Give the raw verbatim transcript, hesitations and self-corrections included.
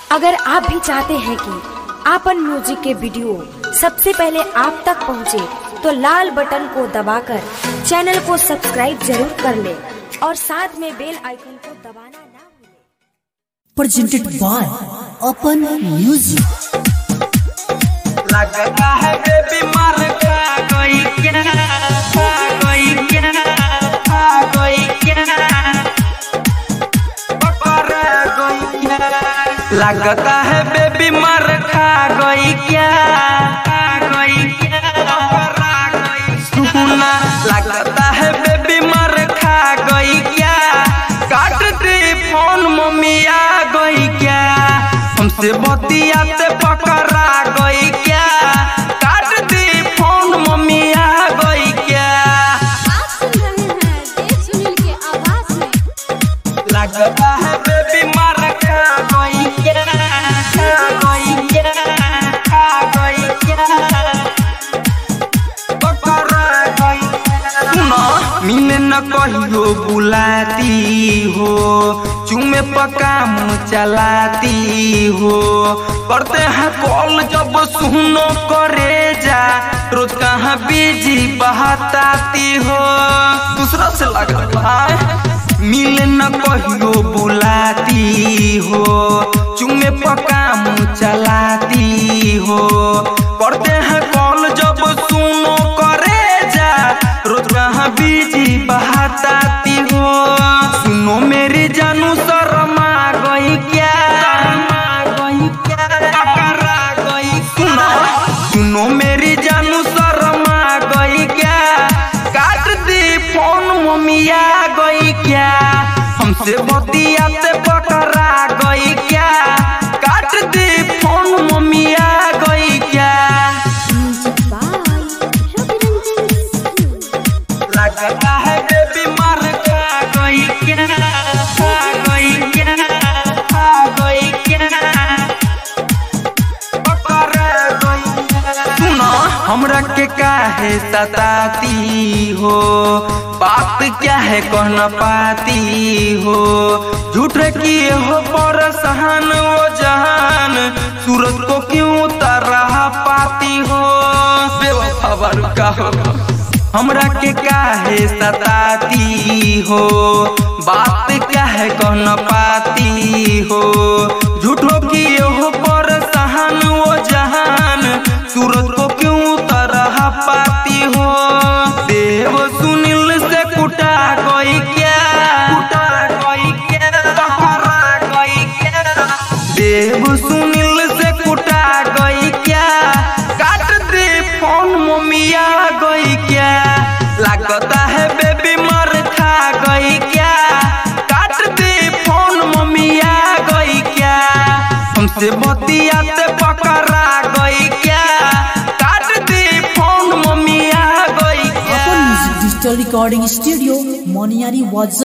अगर आप भी चाहते हैं कि आपन म्यूजिक के वीडियो सबसे पहले आप तक पहुंचे, तो लाल बटन को दबाकर चैनल को सब्सक्राइब जरूर कर ले और साथ में बेल आइकन को दबाना ना भूलें। Presented by Apan music. लगता है बेबी मार खा गई क्या, खा गई क्या, खा गई क्या, पकड़ गई क्या। लगता है बेबी मार खा गई क्या, खा गई क्या, पकड़ गई। सुना लगता है बेबी मार खा गई क्या, काट दे फोन मम्मी आ गई क्या, हमसे बतियाते पकड़ा गई क्या, काट दे फोन मम्मी आ गई क्या। आप सुन रहे हैं देव सुनील के आवाज में। लगता है बेबी मार खा गई क्या, खा गई क्या, खा गई क्या, पकड़ा गई। सुनो मिले न कहियो बुलाती हो, चुमे पकाम चलाती हो, करते हैं कॉल जब सुनो करे जा, रोज कहाँ बिजी बहताती हो। दूसरा से लगता है मिले न कहियो बुलाती हो, चुमे पकाम चलाती हो, करते हैं कॉल जब सुनो करे जा, रोज कहाँ बिजी बहताती हो। सुनो मेरी जानू शर्मा गई क्या, गई क्या, पकड़ा गई। सुनो सुनो मेरी जानू शर्मा गई क्या, काट दी फोन मम्मी आ गई क्या, हमसे बतियाते पकड़ा गई क्या, काट दी फोन मम्मी आ गई क्या। लगता है बेबी मार खा गई क्या, खा गई क्या, खा गई क्या, पकड़ गई। सुनो हमरा के काहे सताती हो, बात क्या है कह न पाती हो, झूठ किए हो परेशान वो जहान, सूरज को क्यों तरह पाती हो, बेवफा का हो। हमरा के काहे सताती हो, बात क्या है कह न पाती हो, झूठो किए हो परेशान वो जहान, सूरज को क्यों तरह पाती हो। देव सुनील से कुटा गई क्या, कुटा गई क्या, पकड़ा गई क्या। देव सुनील से कुटा गई क्या, काट दे फोन मम्मी आ गई क्या। लगता है बेबी मर खा गई क्या, काट दे फोन मम्मी आ गई क्या, हमसे बतियाते पकड़ा गई क्या, काट दे फोन मम्मी आ गई क्या। Apan music digital recording studio मोनियारी वाज।